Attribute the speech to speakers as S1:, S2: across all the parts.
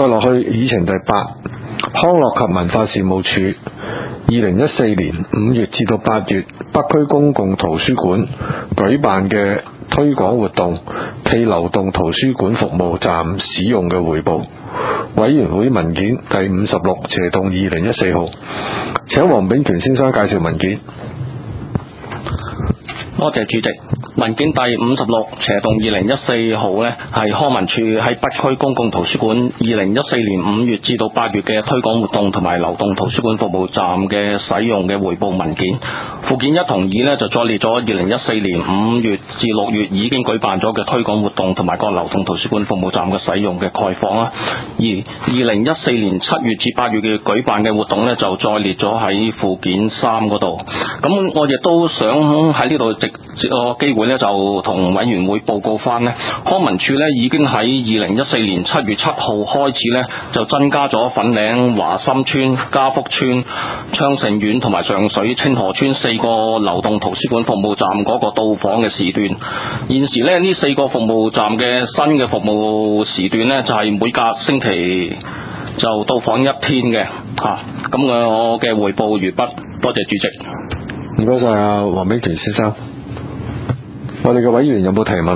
S1: 再落去議程第8，康樂及文化事務署2014年5月至到8月北區公共圖書館舉辦嘅推廣活動暨流動圖書館服務站使用嘅匯報，委員會文件第56/2014號，請黃炳權先生介紹文件。
S2: 多謝主席。文件第56/2014號呢，係康文署喺北區公共圖書館2014年5月至到8月嘅推廣活動同埋流動圖書館服務站嘅使用嘅匯報文件。附件1同2呢，就載列咗2014年5月至6月已經舉辦咗嘅推廣活動同埋各流動圖書館服務站嘅使用嘅概況啦。而2014年7月至8月嘅舉辦嘅活動呢，就載列咗喺附件3嗰度。咁我亦都想喺呢度藉個機會呢，就同委員會報告翻呢，康文署呢已經喺2014年7月7號開始呢，就增加咗粉嶺華心村、嘉福村、昌盛苑同埋上水清河村4個流動圖書館服務站嗰個到訪嘅時段。現時呢，呢4個服務站嘅新嘅服務時段呢，就係每隔星期就到訪1天嘅嚇。咁我嘅匯報完畢，多謝主席。
S1: 唔該晒啊，黃炳權先生。我哋嘅委員有冇提問？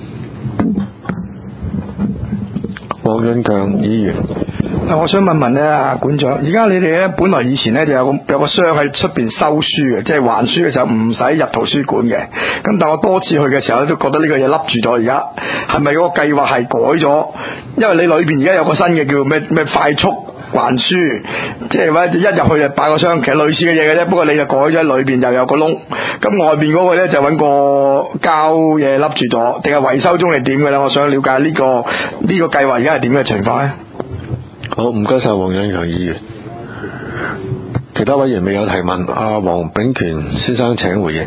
S1: 黃潤強議員。
S3: 我想問咧，館長，而家你哋咧本來以前咧就有個箱喺出邊收書嘅，即係還書嘅時候唔使入圖書館嘅。咁但我多次去嘅時候都覺得呢個嘢笠住咗。而家係咪嗰個計劃係改咗？因為你裏邊而家有個新嘅叫咩快速還書，即係話一入去就擺個箱，其實類似嘅嘢嘅啫。不過你就改咗裏邊就有個窿，咁外邊嗰個咧就揾個膠嘢笠住咗，定係維修中係點嘅咧？我想了解呢個計劃而家係點嘅情況咧？
S1: 好，唔該晒黃潤強議員。其他委員未有提問，阿黃炳權先生請回應。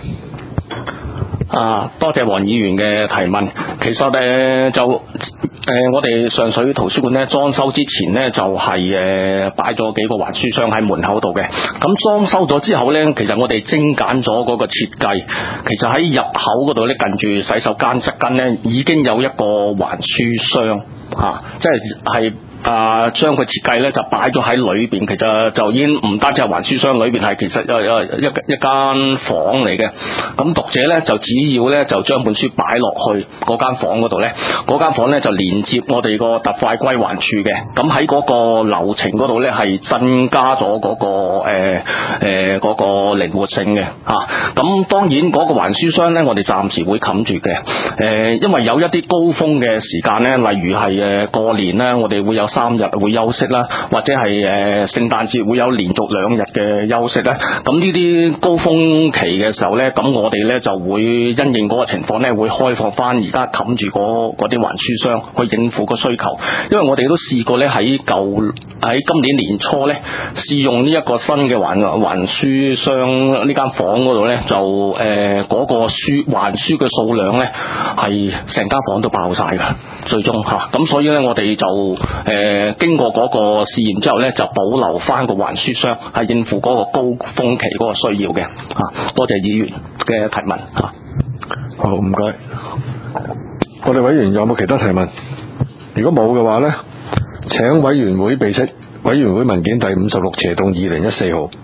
S2: 多謝黃議員嘅提問。其實我哋上水圖書館咧裝修之前呢，就係擺咗幾個還書箱喺門口度嘅。咁裝修咗之後呢，其實我哋精簡咗嗰個設計。其實喺入口嗰度呢，近住洗手間側跟呢，已經有一個還書箱即係將佢設計咧就擺咗喺裏邊，其實就已經唔單止係還書箱，裏邊係其實一間房嚟嘅。咁讀者咧就只要咧就將本書擺落去嗰間房嗰度咧，嗰間房咧就連接我哋個特快歸還處嘅。咁喺嗰個流程嗰度咧係增加咗嗰個靈活性嘅咁當然嗰個還書箱咧，我哋暫時會冚住嘅。因為有一啲高峰嘅時間咧，例如係過年咧，我哋會有3日會休息啦，或者係聖誕節會有連續2日嘅休息啦。咁呢啲高峰期嘅時候呢，咁我哋呢就會因應嗰個情況呢，會開放翻而家冚住嗰啲還書箱去應付個需求。因為我哋都試過呢，喺今年年初呢，試用呢一個新嘅還書箱呢間房嗰度呢，就嗰個還書嘅數量呢，係成間房都爆晒噶，最終咁所以呢，我哋就經過嗰個試驗之後呢，就保留翻個還書箱，係應付嗰個高峰期嗰個需要嘅。多謝議員嘅提問。
S1: 好，唔該。我哋委員有冇其他提問？如果冇嘅話呢，請委員會備悉委員會文件第56/2014號。